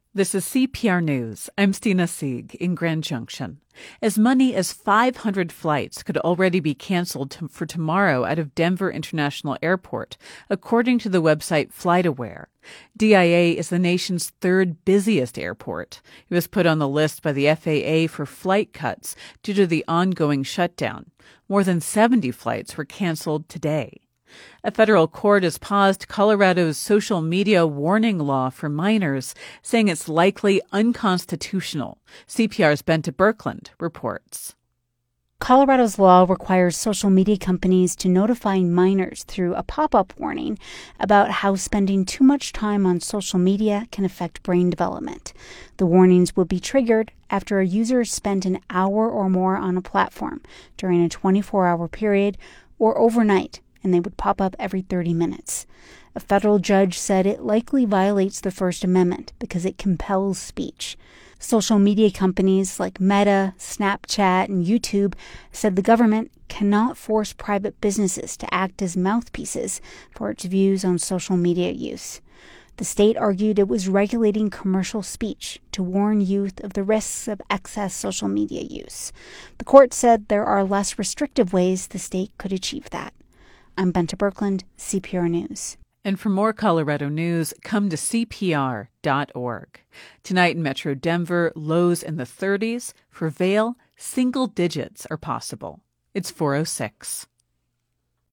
This is CPR News. I'm Stina Sieg in Grand Junction. As many as 500 flights could already be canceled for tomorrow out of Denver International Airport, according to the website FlightAware. DIA is the nation's third busiest airport. It was put on the list by the FAA for flight cuts due to the ongoing shutdown. More than 70 flights were canceled today. A federal court has paused Colorado's social media warning law for minors, saying it's likely unconstitutional. CPR's Bente Birkeland reports. Colorado's law requires social media companies to notify minors through a pop-up warning about how spending too much time on social media can affect brain development. The warnings will be triggered after a user spent an hour or more on a platform during a 24-hour period or overnight, and they would pop up every 30 minutes. A federal judge said it likely violates the First Amendment because it compels speech. Social media companies like Meta, Snapchat, and YouTube said the government cannot force private businesses to act as mouthpieces for its views on social media use. The state argued it was regulating commercial speech to warn youth of the risks of excess social media use. The court said there are less restrictive ways the state could achieve that. I'm Bente Birkeland, CPR News. And for more Colorado news, come to CPR.org. Tonight in Metro Denver, lows in the 30s. For Vail, single digits are possible. It's 4:06.